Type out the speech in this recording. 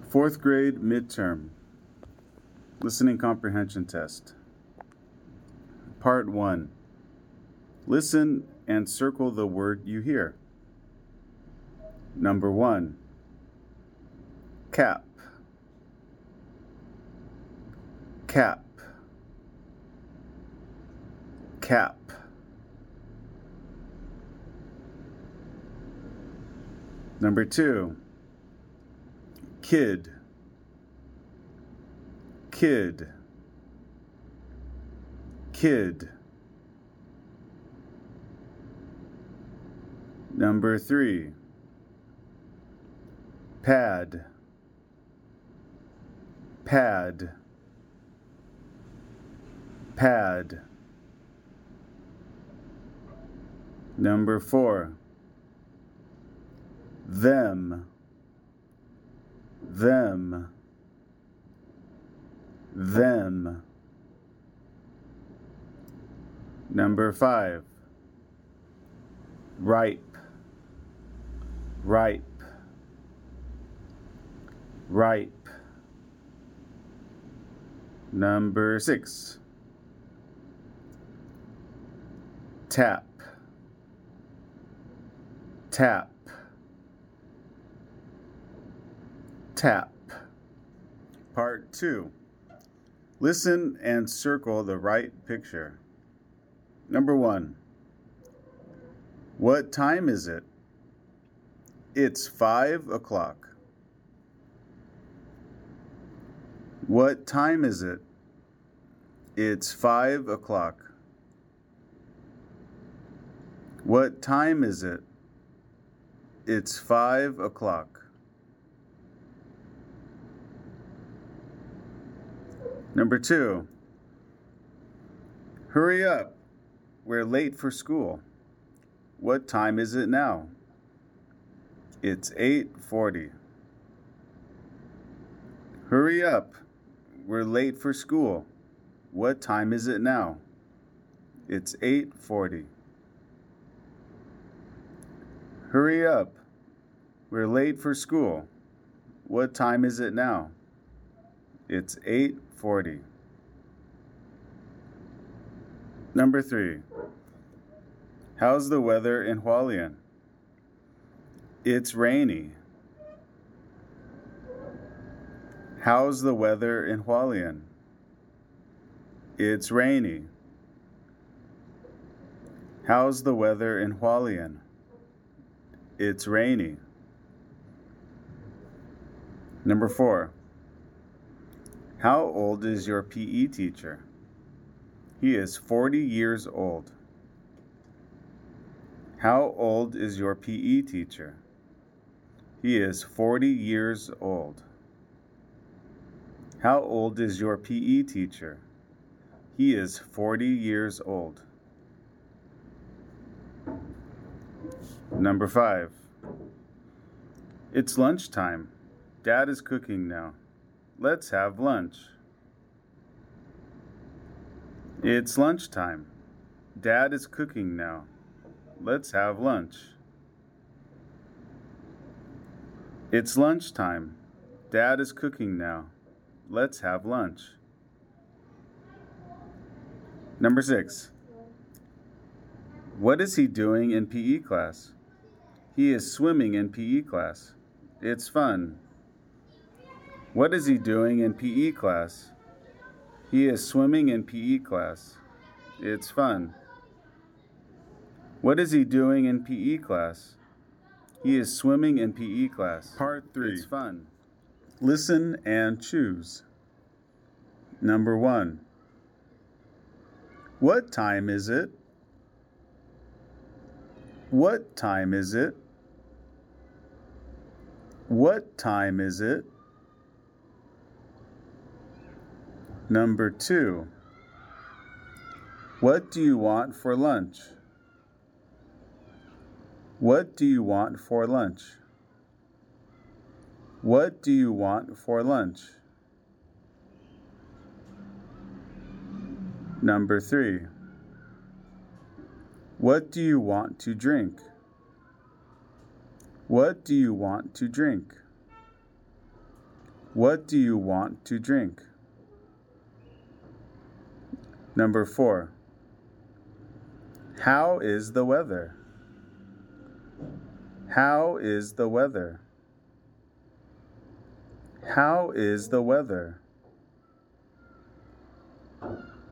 Fourth grade midterm. Listening comprehension test. Part 1. Listen and circle the word you hear. Number 1. Cap. Cap. Cap. Number 2. Kid. Kid. Kid. Number 3. Pad. Pad. Pad. Number 4. Them. Them. Them. Number 5. Ripe. Ripe. Ripe. Number 6. Tap. Tap. Tap. Part 2. Listen and circle the right picture. Number 1. What time is it? It's 5 o'clock. What time is it? It's 5 o'clock. What time is it? It's 5 o'clock. Number 2. Hurry up. We're late for school. What time is it now? It's 8:40. Hurry up. We're late for school. What time is it now? It's 8:40. Hurry up. We're late for school. What time is it now? It's 8:40. Number 3. How's the weather in Hualien? It's rainy. How's the weather in Hualien? It's rainy. How's the weather in Hualien? It's rainy. Number 4. How old is your PE teacher? He is 40 years old. How old is your PE teacher? He is 40 years old. How old is your PE teacher? He is 40 years old. Number 5. It's lunchtime. Dad is cooking now. Let's have lunch. It's lunchtime. Dad is cooking now. Let's have lunch. It's lunchtime. Dad is cooking now. Let's have lunch. Number 6. What is he doing in PE class? He is swimming in PE class. It's fun. What is he doing in PE class? He is swimming in PE class. It's fun. What is he doing in PE class? He is swimming in PE class. Part 3. It's fun. Listen and choose. Number 1. What time is it? What time is it? What time is it? Number 2. What do you want for lunch? What do you want for lunch? What do you want for lunch? Number 3. What do you want to drink? What do you want to drink? What do you want to drink? Number 4. How is the weather? How is the weather? How is the weather?